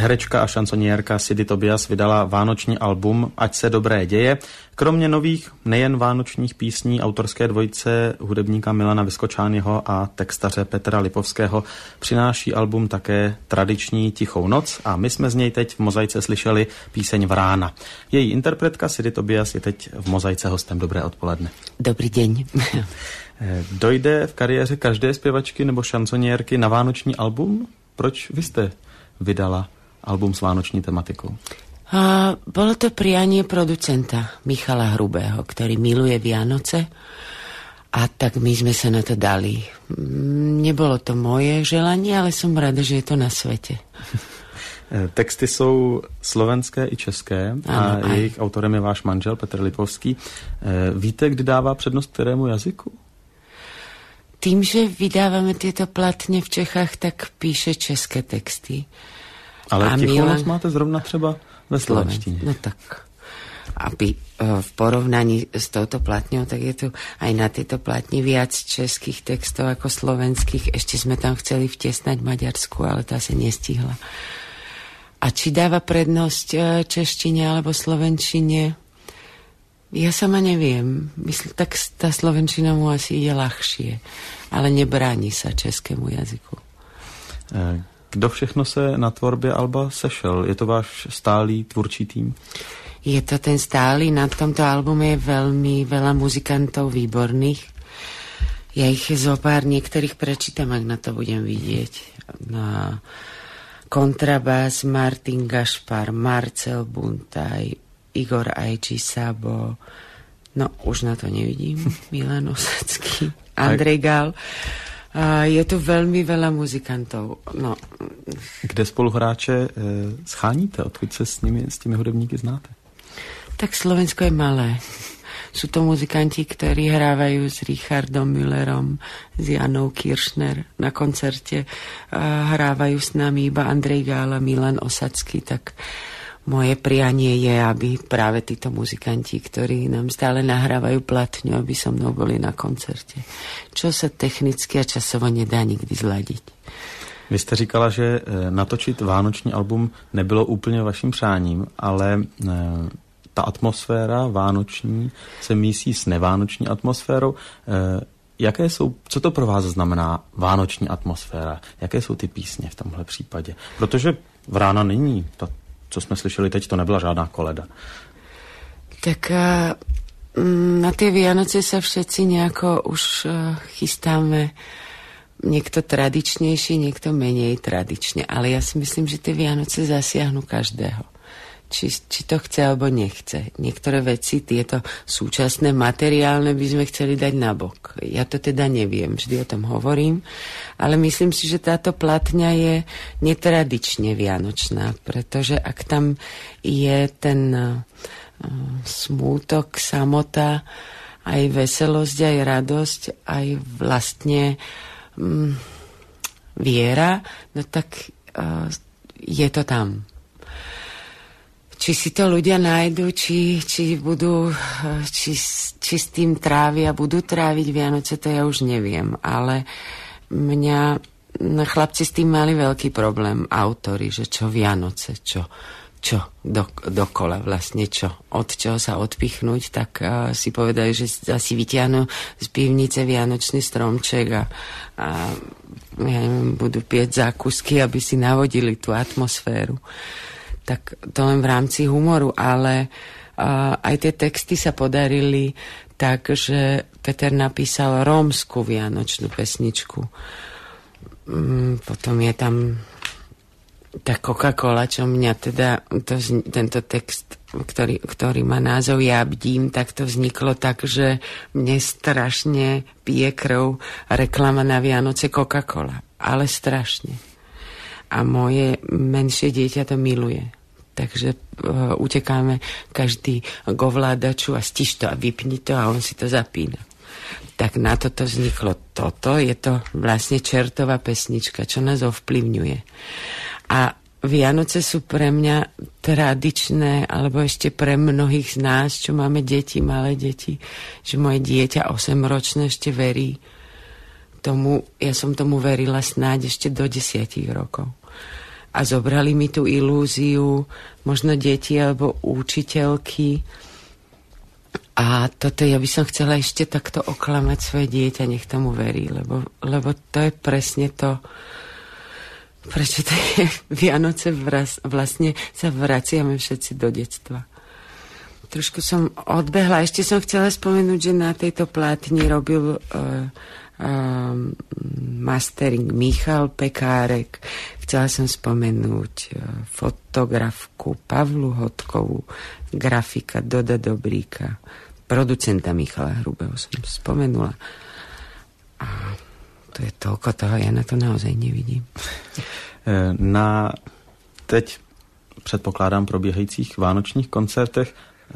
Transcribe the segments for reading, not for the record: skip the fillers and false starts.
Herečka a šansoniérka Sidy Tobias vydala vánoční album Ať se dobré děje. Kromě nových nejen vánočních písní autorské dvojice hudebníka Milana Vyskočányho a textaře Petra Lipovského přináší album také tradiční Tichou noc a my jsme z něj teď v Mozaice slyšeli píseň Vrána. Její interpretka Sidy Tobias je teď v Mozaice hostem. Dobré odpoledne. Dobrý deň. Dojde v kariéře každé zpěvačky nebo šansoniérky na vánoční album? Proč vy jste vydala album s vánoční tematikou? Bolo to prianie producenta Michala Hrubého, ktorý miluje Vianoce, a tak my sme sa na to dali. Nebolo to moje želanie, ale som rada, že je to na svete. Texty jsou slovenské i české a jejich autorem je váš manžel Petr Lipovský. Víte, kdy dává přednost ktorému jazyku? Tým, že vydávame tieto platne v Čechách, tak píše české texty. Ale Tichou noc máte zrovna třeba ve slovenštině. No tak, aby v porovnaní s touto platňou, tak je tu aj na tejto platni viac českých textov ako slovenských. Ešte sme tam chceli vtesnať Maďarsku, ale tá sa nestihla. A či dáva prednosť češtine alebo slovenčine? Ja sama neviem. Myslím, tak tá slovenčina mu asi ide ľahšie, ale nebráni sa českému jazyku. Kdo všechno se na tvorbě alba sešel? Je to váš stálý tvůrčí tým? Je to ten stály. Na tomto albume je veľmi veľa muzikantov výborných. Ja ich zo pár niektorých prečítam, ak na to budem vidieť. Na kontrabás Martin Gašpar, Marcel Buntaj, Igor Ajči Sabo, no už na to nevidím, Milan Osacký, Andrej Gál. Je tu veľmi veľa muzikantov. No. Kde spoluhráče scháníte? Odkud se s těmi hudebníky znáte? Tak Slovensko je malé. Sú to muzikanti, ktorí hrávajú s Richardom Müllerom, s Janou Kiršner na koncerte. Hrávajú s nami iba Andrej Gál a Milan Osacký, tak moje prianie je, aby práve títo muzikanti, ktorí nám stále nahrávajú platňu, aby so mnou boli na koncerte. Čo sa technicky a časovo nedá nikdy zladiť. Vy jste říkala, že natočit vánoční album nebylo úplně vaším přáním, ale ta atmosféra vánoční se mísí s nevánoční atmosférou. Co to pro vás znamená vánoční atmosféra? Jaké jsou ty písně v tomhle případě? Protože Vrána není to, co jsme slyšeli teď, to nebyla žádná koleda. Tak na tie Vianoce sa všetci nejako už chystáme, niekto tradičnejší, niekto menej tradične. Ale ja si myslím, že tie Vianoce zasiahnu každého. Či to chce alebo nechce. Niektoré veci, tieto súčasné, materiálne by sme chceli dať nabok. Ja to teda neviem, vždy o tom hovorím, ale myslím si, že táto platňa je netradične vianočná, pretože ak tam je ten smútok, samota, aj veselosť, aj radosť, aj vlastne viera, no tak je to tam. Či si to ľudia nájdu, či s tým trávia, budú tráviť Vianoce, to ja už neviem. Ale chlapci s tým mali veľký problém, autori, že čo Vianoce, čo dokola vlastne čo, od čoho sa odpichnúť, tak si povedali, že asi vytiahnu z pivnice vianočný stromček a ja neviem, budú piec zákusky, aby si navodili tú atmosféru. Tak to len v rámci humoru, ale aj tie texty sa podarili tak, že Peter napísal rómsku vianočnú pesničku. Potom je tam tá Coca-Cola, čo mňa teda tento text, ktorý má názov Ja bdím, tak to vzniklo tak, že mne strašne pije krv reklama na Vianoce Coca-Cola. Ale strašne. A moje menšie dieťa to miluje. Takže utekáme každý k ovládaču a stiž to a vypni to a on si to zapína. Tak na toto vzniklo toto. Je to vlastne čertová pesnička, čo nás ovplyvňuje. A Vianoce sú pre mňa tradičné, alebo ešte pre mnohých z nás, čo máme deti, malé deti, že moje dieťa 8-ročné ešte verí tomu, ja som tomu verila snáď ešte do 10 rokov. a zobrali mi tú ilúziu možno deti alebo učiteľky. A toto ja by som chcela ešte takto oklamať svoje dieťa, nech tomu verí, lebo to je presne to, prečo tie Vianoce vlastne sa vraciame všetci do detstva. Trošku som odbehla. Ešte som chcela spomenúť, že na tejto plátni robil mastering Michal Pekárek. Chcela som spomenúť fotografku Pavlu Hodkovú, grafika Doda Dobríka, producenta Michala Hrubého som spomenula. A to je toľko toho, ja na to naozaj nevidím. Na teď předpokládám probíhajících vánočních koncertech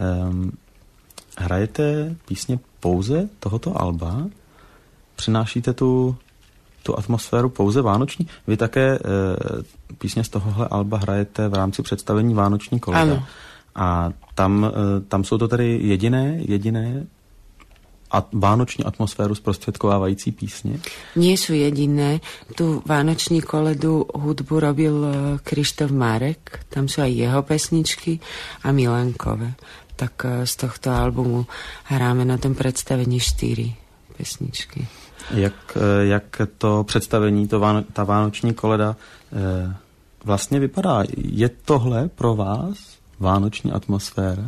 hrajete písně pouze tohoto alba? Přinášíte tu atmosféru pouze vánoční? Vy také písně z tohohle alba hrajete v rámci představení Vánoční koleda. Ano. A tam jsou to tedy jediné a vánoční atmosféru zprostředkovávající písně? Nie sú jediné. Tu Vánoční koledu hudbu robil Krištof Marek. Tam sú aj jeho pesničky a Milankové. Tak z tohto albumu hráme na tom predstavení 4 pesničky. Jak to představení, ta vánoční koleda vlastně vypadá? Je tohle pro vás vánoční atmosféra?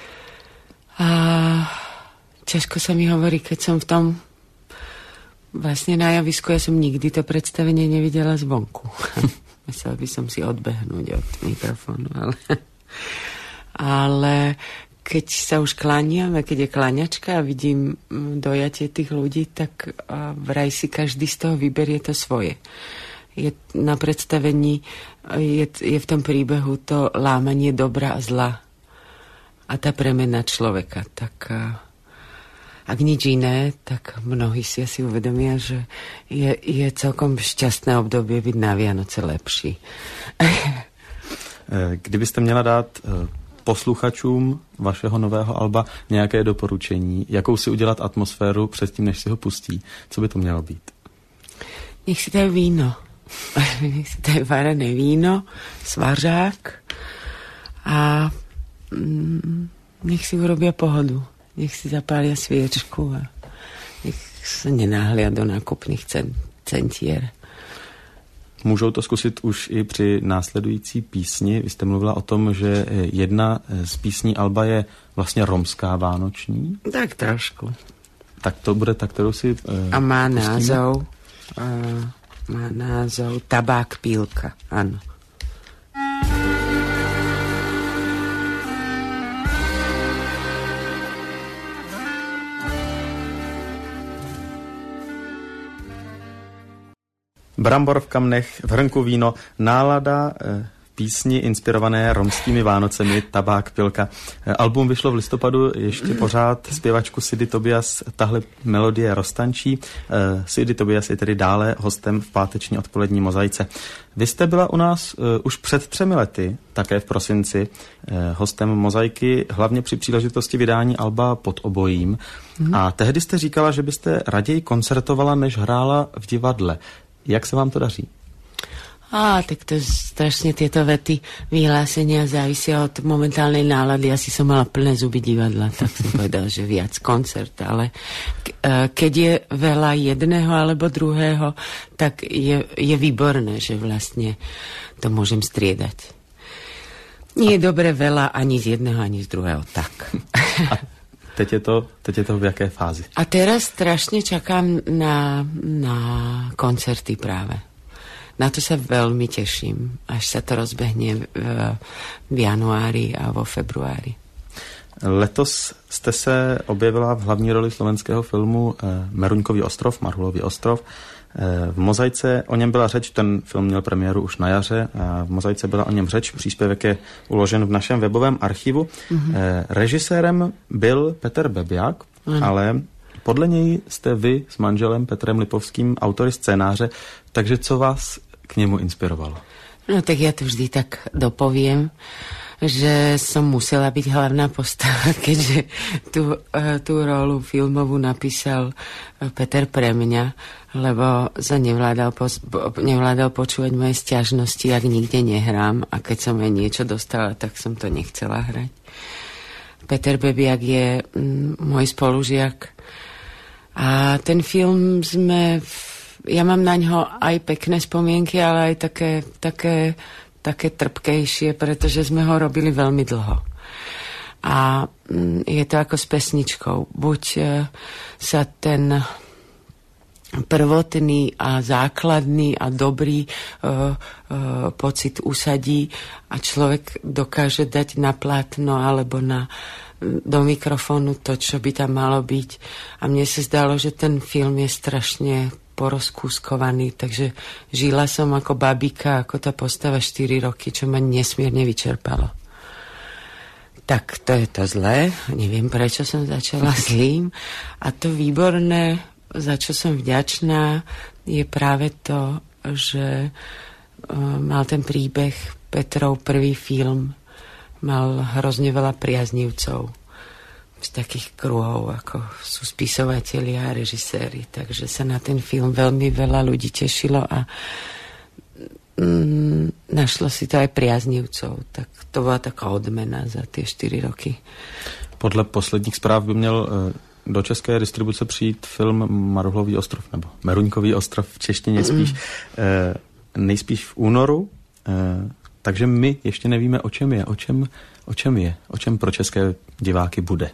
Ťažko sa mi hovorí, keď som v tom vlastne na javisku. Ja som nikdy to predstavenie nevidela zvonku. Musela by som si odbehnúť od mikrofónu. Ale keď sa už kláňame, keď je kláňačka a vidím dojatie tých ľudí, tak vraj si každý z toho vyberie to svoje. Je na predstavení, je v tom príbehu to lámanie dobra a zla a tá premena človeka. Tak ak nič iné, tak mnohí si asi uvedomia, že je celkom šťastné obdobie byť na Vianoce lepší. Kdybyste měla dát posluchačům vašeho nového alba nějaké doporučení, jakou si udělat atmosféru předtím, než si ho pustí, co by to mělo být? Nech si dajú víno. Nech si dajú varené víno, svařák a nech si urobia pohodu. Nech si zapália sviečku a nech sa nenáhlia do nákupných centier. Můžou to zkusit už i při následující písni. Vy jste mluvila o tom, že jedna z písní alba je vlastně romská vánoční. Tak trošku. Tak to bude ta, kterou si a má názov Tabák pílka, áno. Brambor v kamnech, v hrnku víno, nálada písni inspirované romskými Vánocemi, Tabák pilka. Album vyšlo v listopadu, ještě pořád zpěvačku Sidy Tobias tahle melodie roztančí. Sidy Tobias je tedy dále hostem v páteční odpolední mozaice. Vy jste byla u nás už před 3 lety, také v prosinci, hostem mozaiky, hlavně při příležitosti vydání alba Pod obojím. A tehdy jste říkala, že byste raději koncertovala, než hrála v divadle. Jak sa vám to daří? Tak to strašne tieto vety vyhlásenia závisia od momentálnej nálady. Asi som mala plné zuby divadla, tak som povedala, že viac koncert. Ale keď je veľa jedného alebo druhého, tak je výborné, že vlastne to môžem striedať. Nie je dobre veľa ani z jedného, ani z druhého. Tak. Teď je to v jaké fázi? A teraz strašne čakám na koncerty práve. Na to sa veľmi teším, až sa to rozbehne v januári a vo februári. Letos jste se objevila v hlavní roli slovenského filmu Meruňkový ostrov, Marhulový ostrov. V mozaice o něm byla řeč, ten film měl premiéru už na jaře, a v mozaice byla o něm řeč, příspěvek je uložen v našem webovém archivu. Režisérem byl Petr Bebiak, ale podle něj jste vy s manželem Petrem Lipovským autory scénáře, takže co vás k němu inspirovalo? No tak ja to vždy tak dopoviem, že som musela byť hlavná postava, keďže tú rolu filmovú napísal Peter pre mňa, lebo sa nevládal počúvať moje sťažnosti, ak nikde nehrám, a keď som aj niečo dostala, tak som to nechcela hrať. Peter Bebiak je môj spolužiak a ten film ja mám na ňo aj pekné spomienky, ale aj také trpkejšie, pretože sme ho robili veľmi dlho. A je to ako s pesničkou. Buď sa ten prvotný a základný a dobrý pocit usadí a človek dokáže dať na plátno alebo do mikrofónu to, čo by tam malo byť. A mne sa zdalo, že ten film je strašne porozkúskovaný, takže žila som ako babika, ako tá postava 4 roky, čo ma nesmierne vyčerpalo. Tak to je to zlé, neviem, prečo som začala zlým. A to výborné, za čo som vďačná, je práve to, že mal ten príbeh Petrov prvý film, mal hrozne veľa priaznivcov z takých kruhov, ako sú spisovatelia a režiséri. Takže sa na ten film veľmi veľa ľudí tešilo a našlo si to aj priaznivcov. Tak to bola taká odmena za tie 4 roky. Podle posledních zpráv by měl do české distribuce přijít film Maruhlový ostrov, nebo Meruňkový ostrov v češtině spíš, nejspíš v únoru. Takže my ještě nevíme, o čem je, o čem pro české diváky bude.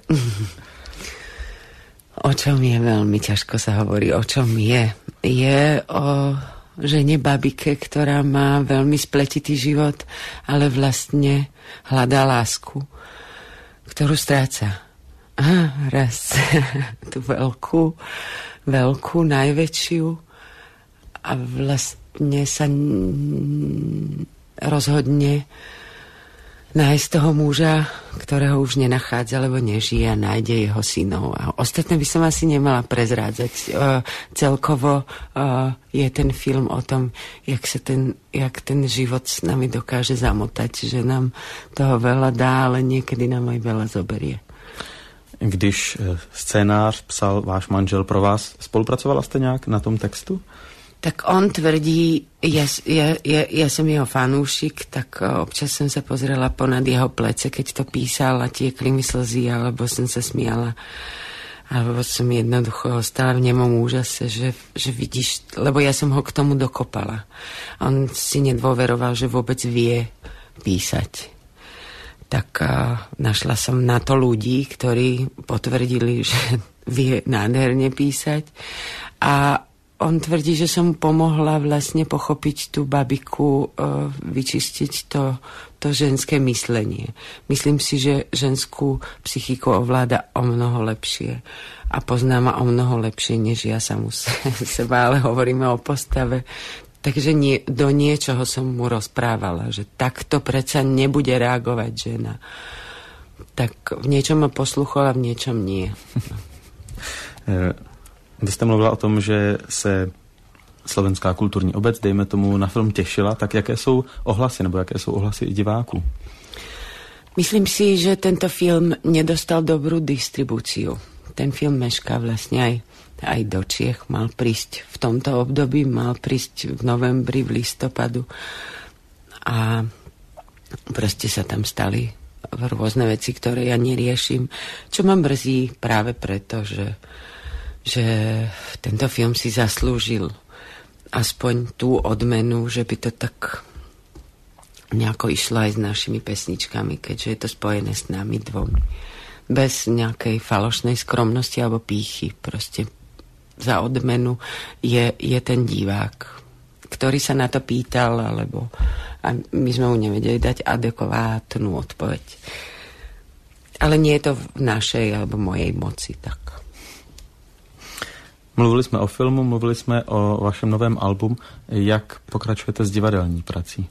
O čom je, veľmi ťažko sa hovorí, o čom je. Je o žene babike, ktorá má veľmi spletitý život, ale vlastne hľadá lásku, ktorú stráca. Raz tú veľkú, najväčšiu, a vlastne sa rozhodne nájsť toho muža, ktorého už nenachádza, lebo nežije, a nájde jeho synov. A ostatné by som asi nemala prezrádzať. Celkovo je ten film o tom, jak ten život s nami dokáže zamotať, že nám toho veľa dá, ale niekedy nám aj veľa zoberie. Když scénář psal váš manžel pro vás, spolupracovala jste nějak na tom textu? Tak on tvrdí, ja som jeho fanúšik, tak občas som sa pozrela ponad jeho plece, keď to písal, a tiekli mi slzy, alebo som sa smiala, alebo som jednoducho ostala v nemom úžase, že vidíš, lebo ja som ho k tomu dokopala. On si nedôveroval, že vôbec vie písať. Tak našla som na to ľudí, ktorí potvrdili, že vie nádherne písať, a on tvrdí, že som mu pomohla vlastne pochopiť tú babiku, vyčistiť to ženské myslenie. Myslím si, že ženskú psychiku ovláda o mnoho lepšie a pozná ma o mnoho lepšie, než ja samu seba, ale hovoríme o postave. Takže do niečoho som mu rozprávala, že takto predsa nebude reagovať žena. Tak v niečom ma posluchovala, v niečom nie. Vy jste mluvila o tom, že se Slovenská kulturní obec, dejme tomu, na film těšila, tak jaké jsou ohlasy, nebo jaké jsou ohlasy i diváků? Myslím si, že tento film nedostal dobrú distribúciu. Ten film mešká vlastne aj do Čiech. Mal prísť v tomto období, mal prísť v novembri, v listopadu. A proste sa tam stali rôzne veci, ktoré ja neriešim. Čo ma mrzí práve preto, že tento film si zaslúžil aspoň tú odmenu, že by to tak nejako išlo aj s našimi pesničkami, keďže je to spojené s nami dvomi. Bez nejakej falošnej skromnosti alebo pýchy. Proste za odmenu je ten divák, ktorý sa na to pýtal, a my sme mu nevedeli dať adekvátnu odpoveď. Ale nie je to v našej alebo mojej moci tak. Mluvili jsme o filmu, mluvili jsme o vašem novém albumu. Jak pokračujete s divadelní prací?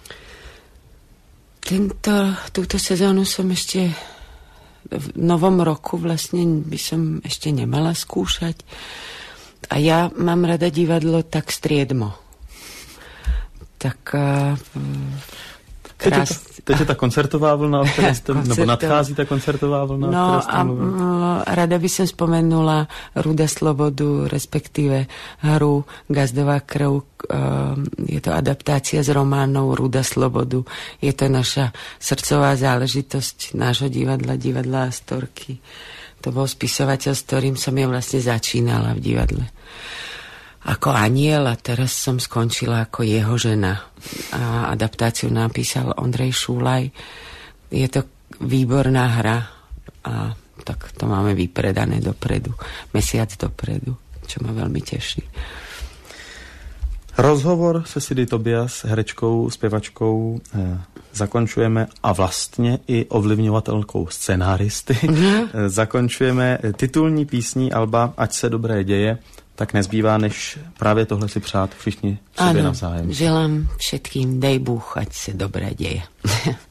Túto sezónu som ešte v novom roku vlastne by som ešte nemala skúšať. A ja mám rada divadlo tak striedmo. Tak Teď je ta koncertová vlna, o které jste, nebo nadchází ta koncertová vlna, o které jste mluvil? Rada by som spomenula Ruda slobodu, respektíve hru Gazdová krv. Je to adaptácia z románov Ruda slobodu. Je to naša srdcová záležitosť nášho divadla Astorky. To bol spisovateľ, s ktorým som ja vlastne začínala v divadle ako aniel a teraz som skončila ako jeho žena. A adaptáciu napísal Ondrej Šúlaj. Je to výborná hra a tak to máme vypredané dopredu, mesiac dopredu, čo ma veľmi teší. Rozhovor se Sidy Tobias, herečkou, zpěvačkou, zakončujeme a vlastně i ovlivňovatelkou scenáristy. Zakončujeme titulní písní alba Ať se dobré děje. Tak nezbývá, než právě tohle si přát všichni sobě navzájem. Želám všetkým, dej Bůh, ať se dobré děje.